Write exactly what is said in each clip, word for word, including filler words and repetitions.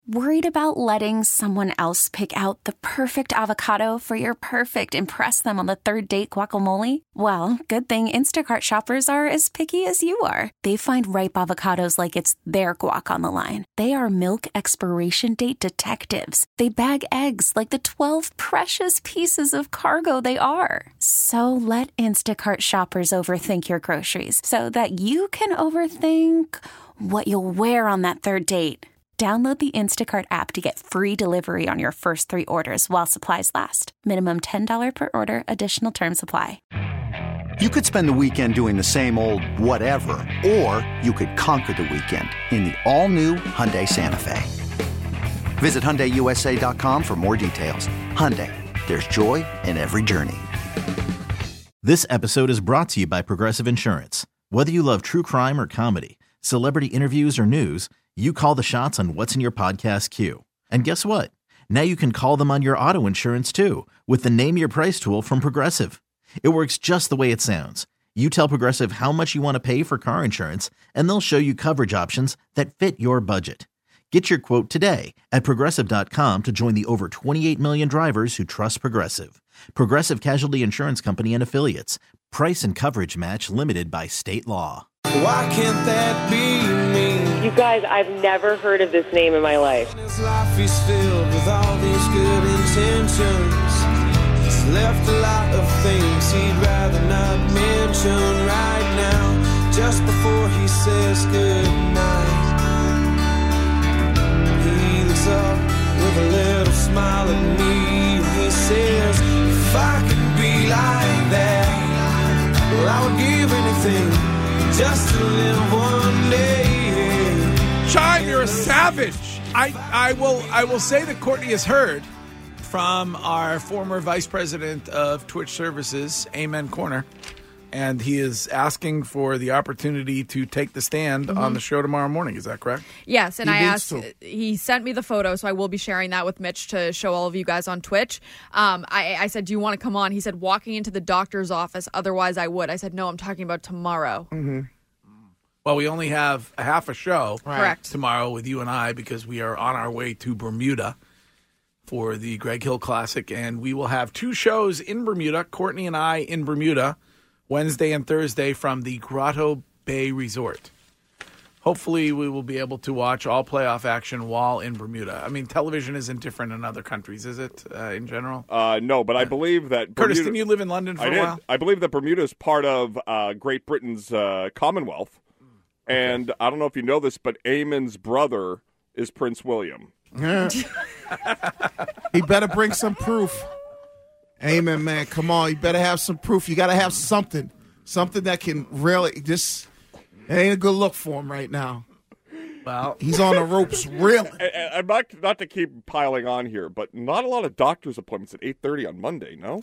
Worried about letting someone else pick out the perfect avocado for your perfect impress them on the third date guacamole? Well, good thing Instacart shoppers are as picky as you are. They find ripe avocados like it's their guac on the line. They are milk expiration date detectives. They bag eggs like the twelve precious pieces of cargo they are. So let Instacart shoppers overthink your groceries so that you can overthink what you'll wear on that third date. Download the Instacart app to get free delivery on your first three orders while supplies last. Minimum ten dollars per order. Additional terms apply. You could spend the weekend doing the same old whatever, or you could conquer the weekend in the all-new Hyundai Santa Fe. Visit Hyundai U S A dot com for more details. Hyundai, there's joy in every journey. This episode is brought to you by Progressive Insurance. Whether you love true crime or comedy, celebrity interviews or news, you call the shots on what's in your podcast queue. And guess what? Now you can call them on your auto insurance too with the Name Your Price tool from Progressive. It works just the way it sounds. You tell Progressive how much you want to pay for car insurance, and they'll show you coverage options that fit your budget. Get your quote today at Progressive dot com to join the over twenty-eight million drivers who trust Progressive. Progressive Casualty Insurance Company and Affiliates. Price and coverage match limited by state law. Why can't that be me? You guys, I've never heard of this name in my life. His life is filled with all these good intentions. He's left a lot of things he'd rather not mention right now. Just before he says goodnight, he looks up with a little smile at me. He says, if I could be like that, well, I would give anything just to live one day. Chime, you're a savage. I, I will I will say that Courtney has heard from our former vice president of Twitch services, Amen Corner, and he is asking for the opportunity to take the stand mm-hmm. on the show tomorrow morning. Is that correct? Yes, and he I asked, to. he sent me the photo, so I will be sharing that with Mitch to show all of you guys on Twitch. Um, I, I said, do you want to come on? He said, walking into the doctor's office, otherwise I would. I said, no, I'm talking about tomorrow. Mm-hmm. Well, we only have a half a show Correct. tomorrow with you and I because we are on our way to Bermuda for the Greg Hill Classic, and we will have two shows in Bermuda, Courtney and I in Bermuda, Wednesday and Thursday from the Grotto Bay Resort. Hopefully we will be able to watch all playoff action while in Bermuda. I mean, television isn't different in other countries, is it, uh, in general? Uh, no, but I believe that... Curtis, Bermuda, didn't you live in London for I a did. while? I believe that Bermuda is part of uh, Great Britain's uh, Commonwealth. And I don't know if you know this, but Eamon's brother is Prince William. Yeah. He better bring some proof. Amen, man. Come on. You better have some proof. You got to have something. Something that can really just... It ain't a good look for him right now. Well, he's on the ropes, really. And, and I'm not, not to keep piling on here, but not a lot of doctor's appointments at eight thirty on Monday, no?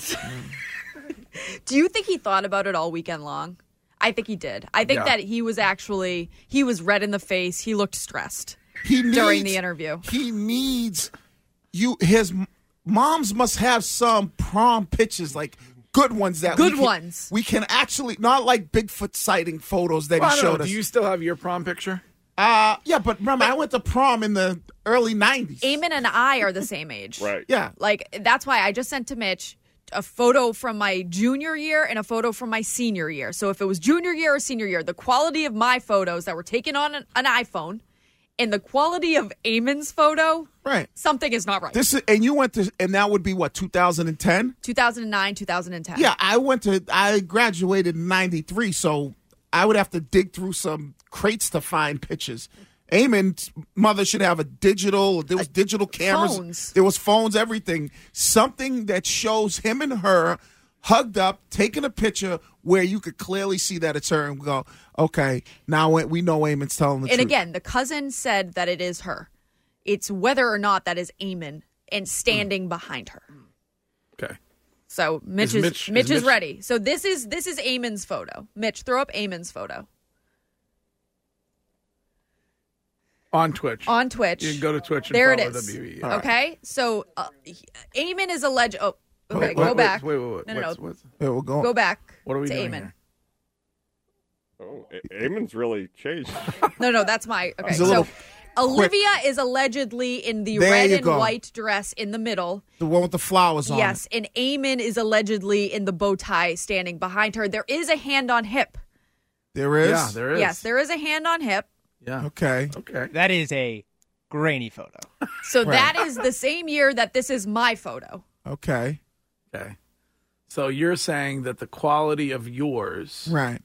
Do you think he thought about it all weekend long? I think he did. I think Yeah. that he was actually, he was red in the face. He looked stressed He needs, during the interview. He needs you. His moms must have some prom pictures, like good ones that Good we can, ones. We can actually not like Bigfoot sighting photos that Well, he I don't showed know. us. Do you still have your prom picture? Uh, yeah, but remember, I went to prom in the early nineties. Eamon and I are the same age. Right. Yeah. Like, that's why I just sent to Mitch a photo from my junior year and a photo from my senior year. So if it was junior year or senior year, the quality of my photos that were taken on an, an iPhone and the quality of Eamon's photo, right? Something is not right. This is, and you went to, and that would be what, two thousand ten? two thousand nine, two thousand ten. Yeah, I went to, I graduated in ninety-three, so I would have to dig through some crates to find pictures. Eamon's mother should have a digital, there was digital cameras. Phones. There was phones, everything. Something that shows him and her hugged up, taking a picture where you could clearly see that it's her and go, okay, now we know Eamon's telling the and truth. again, the cousin said that it is her. It's whether or not that is Eamon and standing mm. behind her. Okay. So Mitch is is, Mitch, Mitch is is Mitch... ready. So this is this is Eamon's photo. Mitch, throw up Eamon's photo. On Twitch. On Twitch. You can go to Twitch and there it follow is. W B E. Okay, so uh, Eamon is a legend. Oh, okay, Wait, go wait, back. Wait, wait, wait. No, no, what's, no. What's... Yeah, we'll go. Go back. What are we to doing Eamon. here? Oh, A- Eamon's really changed. No, no, that's my. Okay, He's a so little- Olivia is allegedly in the There red you and go. white dress in the middle. The one with the flowers on Yes, it. and Eamon is allegedly in the bow tie standing behind her. There is a hand on hip. There is? Yeah, there is. Yes, there is a hand on hip. Yeah. Okay. Okay. That is a grainy photo. So Right. that is the same year that this is my photo. Okay. Okay. So you're saying that the quality of yours Right.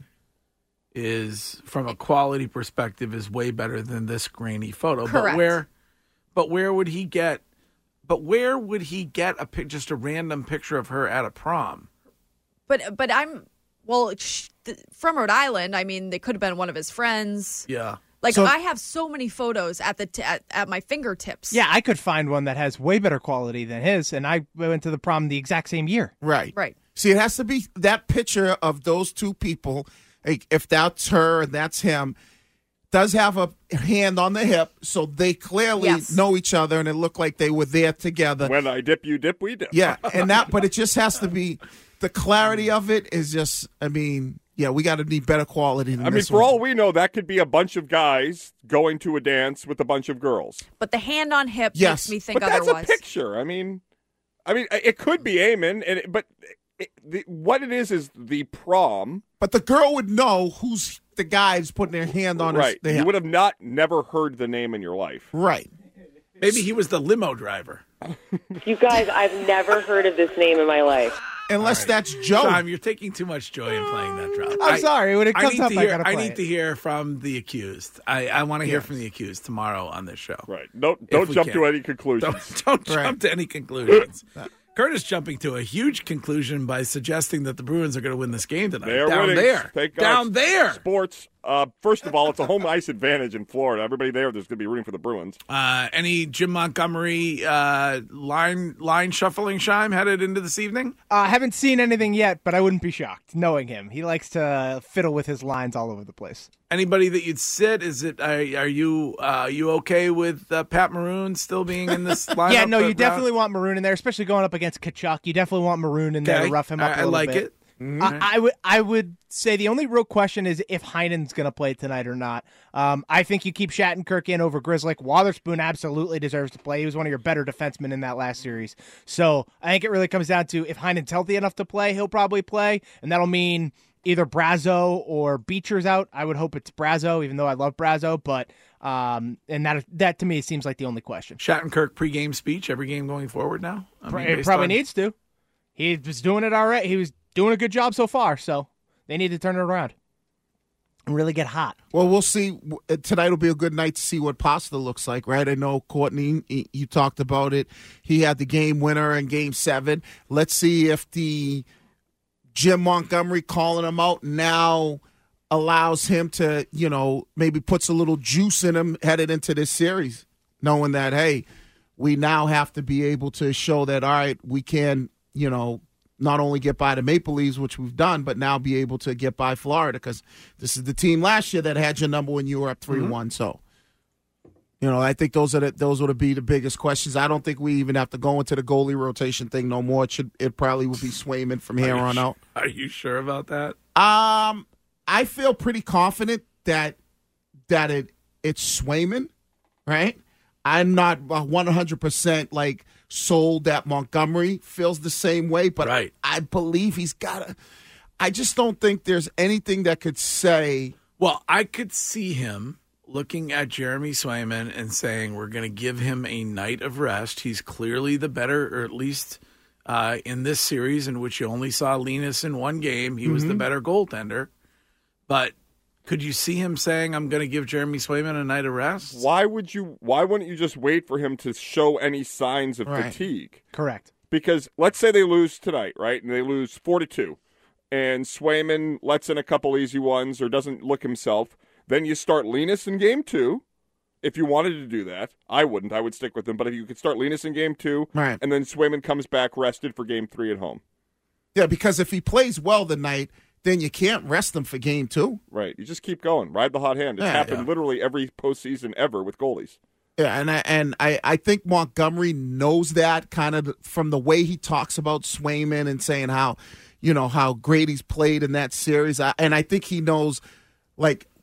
is, from a quality perspective, is way better than this grainy photo. But Correct. where, but where would he get? But where would he get a pic, just a random picture of her at a prom? But but I'm well sh- th- from Rhode Island. I mean, they could have been one of his friends. Yeah. Like So- I have so many photos at the t- at, at my fingertips. Yeah, I could find one that has way better quality than his, and I went to the prom the exact same year. Right. Right. See, it has to be that picture of those two people. Like, if that's her and that's him, does have a hand on the hip, so they clearly Yes. know each other, and it looked like they were there together. When I dip, you dip, we dip. Yeah, and that, but it just has to be the clarity of it is just. I mean, yeah, we got to need better quality than I mean, this for one. all we know, that could be a bunch of guys going to a dance with a bunch of girls. But the hand on hip Yes. makes me think But that's otherwise. a picture. I mean, I mean, it could be Eamon, and it, but it, the, what it is is the prom. But the girl would know who's the guy who's putting their hand on Right. his. You hip. would have not never heard the name in your life. Right. Maybe he was the limo driver. You guys, I've never heard of this name in my life. Unless that's Joe. Sean, you're taking too much joy in playing that drop. I'm I- sorry. When it I comes need up, to I hear, gotta I play need it. to hear from the accused. I, I want to hear Yes. from the accused tomorrow on this show. Right. Don't If don't we jump can. to any conclusions. Don't, don't Right. jump to any conclusions. Curtis jumping to a huge conclusion by suggesting that the Bruins are going to win this game tonight. They're Down winning. there. Thank God. Down there. Sports. Uh, first of all, it's a home ice advantage in Florida. Everybody there, there's going to be rooting for the Bruins. Uh, any Jim Montgomery uh, line line shuffling Shime headed into this evening? I uh, haven't seen anything yet, but I wouldn't be shocked knowing him. He likes to fiddle with his lines all over the place. Anybody that you'd sit? Is it? Are, are you uh, you okay with uh, Pat Maroon still being in this lineup? Yeah, no, you around- definitely want Maroon in there, especially going up against Kachuk. You definitely want Maroon in there Okay. to rough him up I, a I little like bit. it. I, I would I would say the only real question is if Heinen's going to play tonight or not. Um, I think you keep Shattenkirk in over Grizzly. Witherspoon absolutely deserves to play. He was one of your better defensemen in that last series. So I think it really comes down to if Heinen's healthy enough to play, he'll probably play, and that'll mean either Brazo or Beecher's out. I would hope it's Brazo, even though I love Brazo, but um, and that that to me seems like the only question. Shattenkirk pregame speech every game going forward now. I mean, It based probably on- needs to. He was doing it already. He was doing a good job so far, so they need to turn it around and really get hot. Well, we'll see. Tonight will be a good night to see what Pasta looks like, right? I know, Courtney, you talked about it. He had the game winner in game seven. Let's see if the Jim Montgomery calling him out now allows him to, you know, maybe puts a little juice in him headed into this series, knowing that, hey, we now have to be able to show that, all right, we can, you know, not only get by the Maple Leafs, which we've done, but now be able to get by Florida, because this is the team last year that had your number when you were up three one. So, you know, I think those are the, those would be the biggest questions. I don't think we even have to go into the goalie rotation thing no more. It should it probably would be Swayman from here Are you on su- out. Are you sure about that? Um, I feel pretty confident that that it it's Swayman, right? I'm not one hundred percent like sold that Montgomery feels the same way, but Right. I believe he's got to. I just don't think there's anything that could say. Well, I could see him looking at Jeremy Swayman and saying, we're going to give him a night of rest. He's clearly the better, or at least uh, in this series in which you only saw Linus in one game, he was the better goaltender. But could you see him saying, I'm going to give Jeremy Swayman a night of rest? Why would you? Why wouldn't you just wait for him to show any signs of Right. fatigue? Correct. Because let's say they lose tonight, right? And they lose four to two, and Swayman lets in a couple easy ones or doesn't look himself. Then you start Linus in game two. If you wanted to do that, I wouldn't. I would stick with him. But if you could start Linus in game two, Right. and then Swayman comes back rested for game three at home. Yeah, because if he plays well tonight, then you can't rest him for game two. Right. You just keep going. Ride the hot hand. It's Yeah, happened yeah. literally every postseason ever with goalies. Yeah, and I and I, I think Montgomery knows that kind of from the way he talks about Swayman and saying how, you know, how great he's played in that series. I, and I think he knows, like,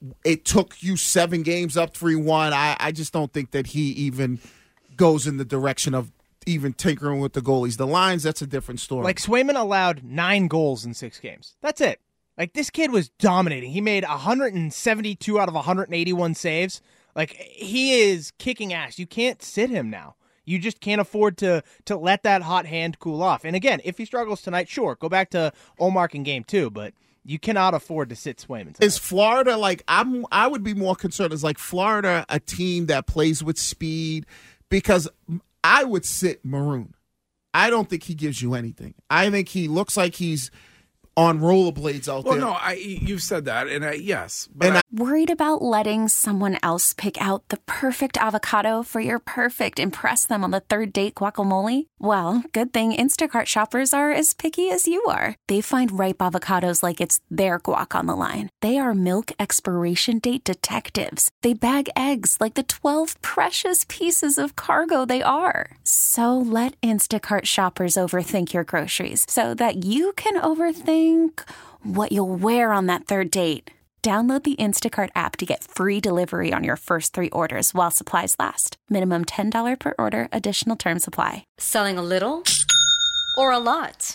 it took you seven games up three one. I, I just don't think that he even goes in the direction of even tinkering with the goalies. The lines, that's a different story. Like, Swayman allowed nine goals in six games. That's it. Like, this kid was dominating. He made one hundred seventy-two out of one hundred eighty-one saves. Like, he is kicking ass. You can't sit him now. You just can't afford to to let that hot hand cool off. And again, if he struggles tonight, sure, go back to Ullmark in game two, but you cannot afford to sit Swayman tonight. Is Florida, like, I'm, I would be more concerned, is like Florida a team that plays with speed? Because I would sit Maroon. I don't think he gives you anything. I think he looks like he's on rollerblades out well, there. Well, no, I, you've said that, and I, yes. But and I, I, Worried about letting someone else pick out the perfect avocado for your perfect impress them on the third date guacamole? Well, good thing Instacart shoppers are as picky as you are. They find ripe avocados like it's their guac on the line. They are milk expiration date detectives. They bag eggs like the twelve precious pieces of cargo they are. So let Instacart shoppers overthink your groceries so that you can overthink what you'll wear on that third date. Download the Instacart app to get free delivery on your first three orders while supplies last. Minimum ten dollars per order. Additional terms apply. Selling a little or a lot?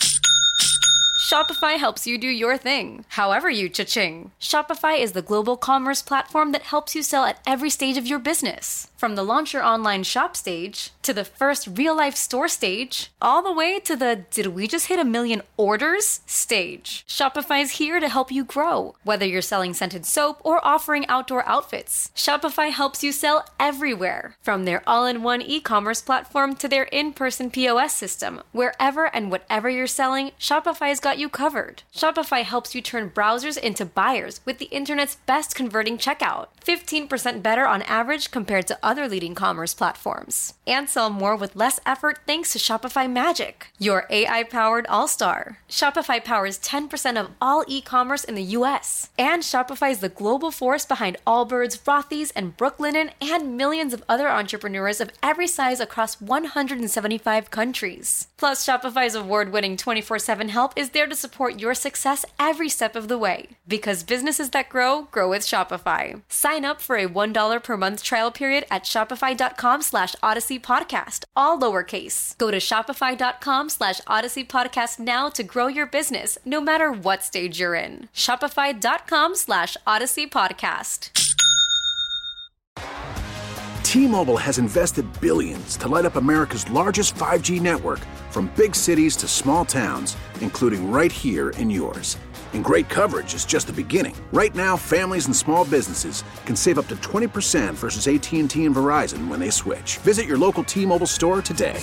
Shopify helps you do your thing, however you cha-ching. Shopify is the global commerce platform that helps you sell at every stage of your business. From the launch your online shop stage, to the first real-life store stage, all the way to the did we just hit a million orders stage. Shopify's here to help you grow. Whether you're selling scented soap or offering outdoor outfits, Shopify helps you sell everywhere. From their all-in-one e-commerce platform to their in-person P O S system, wherever and whatever you're selling, Shopify's got you covered. Shopify helps you turn browsers into buyers with the internet's best converting checkout. fifteen percent better on average compared to other leading commerce platforms. And sell more with less effort thanks to Shopify Magic, your A I-powered all-star. Shopify powers ten percent of all e-commerce in the U S. And Shopify is the global force behind Allbirds, Rothy's, and Brooklinen, and millions of other entrepreneurs of every size across one hundred seventy-five countries. Plus, Shopify's award-winning twenty-four seven help is there to support your success every step of the way. Because businesses that grow, grow with Shopify. Sign up for a one dollar per month trial period at shopify.com slash Odyssey Podcast, all lowercase. Go to shopify.com slash Odyssey Podcast now to grow your business, no matter what stage you're in. Shopify.com slash Odyssey Podcast. T-Mobile has invested billions to light up America's largest five G network, from big cities to small towns, including right here in yours. And great coverage is just the beginning. Right now, families and small businesses can save up to twenty percent versus A T and T and Verizon when they switch. Visit your local T-Mobile store today.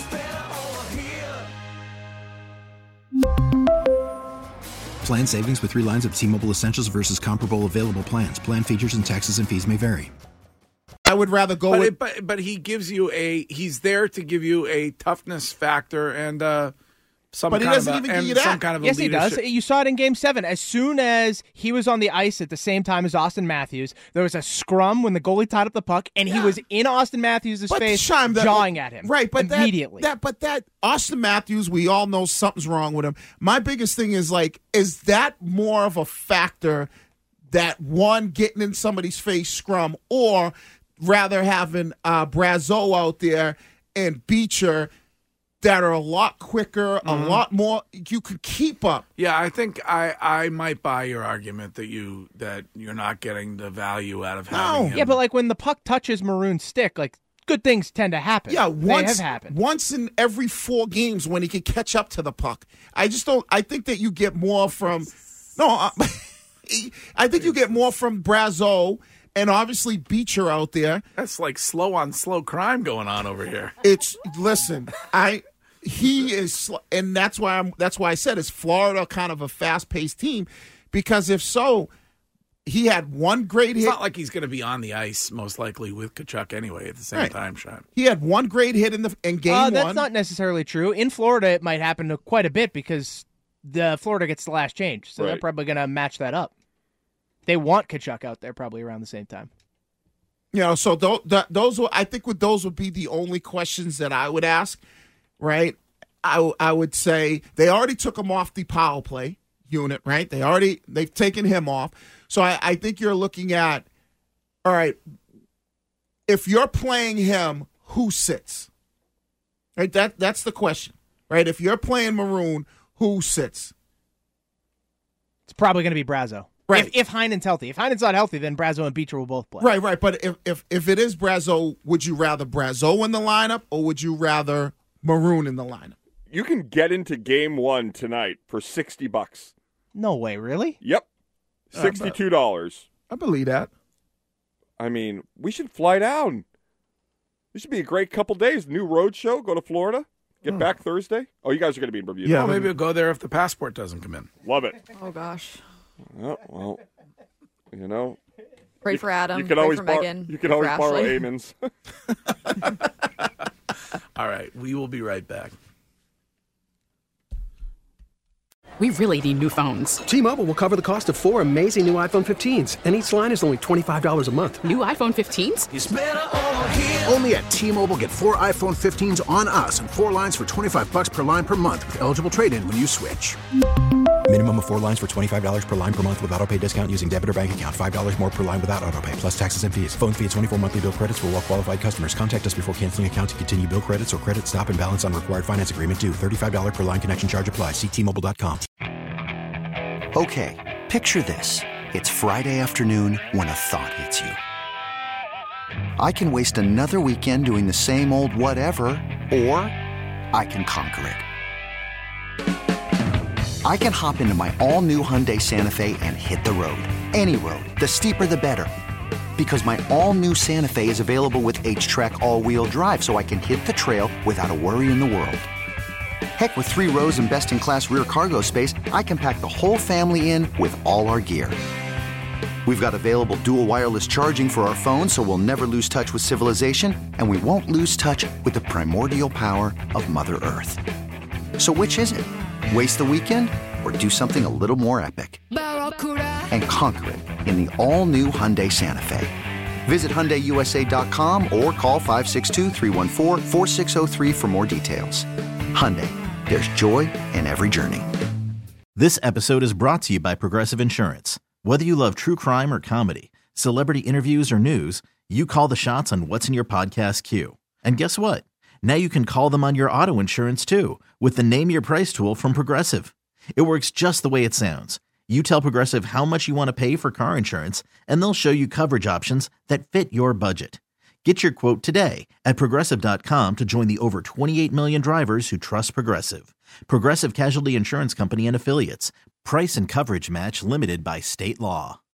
Plan savings with three lines of T-Mobile Essentials versus comparable available plans. Plan features and taxes and fees may vary. I would rather go but with... It, but, but he gives you a... He's there to give you a toughness factor and... Uh, Some but he kind doesn't of a, even give you that. Some kind of a yes, leadership. he does. You saw it in Game Seven. As soon as he was on the ice at the same time as Austin Matthews, there was a scrum when the goalie tied up the puck, and he yeah. was in Austin Matthews' but face, Shime, that, jawing at him. Right, but immediately. That, that, but that Austin Matthews, we all know something's wrong with him. My biggest thing is like, is that more of a factor that one getting in somebody's face scrum, or rather having uh, Brazeau out there and Beecher that are a lot quicker, a Mm-hmm. lot more. You could keep up. Yeah, I think I, I might buy your argument that you that you're not getting the value out of having No. him. Yeah, but like when the puck touches Maroon's stick, like good things tend to happen. Yeah, they once have happened. once in every four games when he could catch up to the puck. I just don't. I think that you get more from. No, uh, I think you get more from Brazeau. And obviously Beecher out there. That's like slow on slow crime going on over here. It's listen, I he is, and that's why I'm. That's why I said is Florida kind of a fast paced team, because if so, he had one great It's hit. not like he's going to be on the ice most likely with Tkachuk anyway at the same Right. time, Sean. He had one great hit in the in game uh, that's one. not necessarily true. In Florida, it might happen to quite a bit because the Florida gets the last change, so Right. they're probably going to match that up. They want Tkachuk out there probably around the same time. You know, so th- th- those will, I think would those would be the only questions that I would ask, right? I, w- I would say they already took him off the power play unit, right? They already they've taken him off. So I, I think you're looking at All right. If you're playing him, who sits? Right. That that's the question. Right. If you're playing Maroon, who sits? It's probably going to be Brazo. Right. If, if Heinen's healthy. If Heinen's not healthy, then Brazo and Beecher will both play. Right, right. But if, if, if it is Brazo, would you rather Brazo in the lineup or would you rather Maroon in the lineup? You can get into game one tonight for sixty bucks. No way, really? Yep. sixty-two dollars. I believe that. I mean, we should fly down. This should be a great couple days. New road show. Go to Florida. Get oh. back Thursday. Oh, you guys are going to be in Bermuda. Yeah, well, maybe we'll go there if the passport doesn't come in. Love it. Oh, gosh. Oh, well, you know. Pray you, for Adam. You can Pray always for bar- Megan. You can always for borrow Ashley. amens. All right, we will be right back. We really need new phones. T-Mobile will cover the cost of four amazing new iPhone fifteens, and each line is only twenty-five dollars a month. New iPhone fifteens? It's better over here. Only at T-Mobile, get four iPhone fifteens on us and four lines for twenty-five bucks per line per month with eligible trade-in when you switch. Minimum of four lines for twenty-five dollars per line per month with autopay discount using debit or bank account. five dollars more per line without autopay, plus taxes and fees. Phone fee at twenty-four monthly bill credits for well-qualified customers. Contact us before canceling account to continue bill credits or credit stop and balance on required finance agreement due. thirty-five dollars per line connection charge applies. See T Mobile dot com. Okay, picture this. It's Friday afternoon when a thought hits you. I can waste another weekend doing the same old whatever, or I can conquer it. I can hop into my all-new Hyundai Santa Fe and hit the road. Any road. The steeper, the better. Because my all-new Santa Fe is available with H-Track all-wheel drive, so I can hit the trail without a worry in the world. Heck, with three rows and best-in-class rear cargo space, I can pack the whole family in with all our gear. We've got available dual wireless charging for our phones, so we'll never lose touch with civilization, and we won't lose touch with the primordial power of Mother Earth. So which is it? Waste the weekend or do something a little more epic? And conquer it in the all-new Hyundai Santa Fe. Visit Hyundai U S A dot com or call five six two, three one four, four six zero three for more details. Hyundai, there's joy in every journey. This episode is brought to you by Progressive Insurance. Whether you love true crime or comedy, celebrity interviews or news, you call the shots on what's in your podcast queue. And guess what? Now you can call them on your auto insurance too with the Name Your Price tool from Progressive. It works just the way it sounds. You tell Progressive how much you want to pay for car insurance, and they'll show you coverage options that fit your budget. Get your quote today at Progressive dot com to join the over twenty-eight million drivers who trust Progressive. Progressive Casualty Insurance Company and Affiliates. Price and coverage match limited by state law.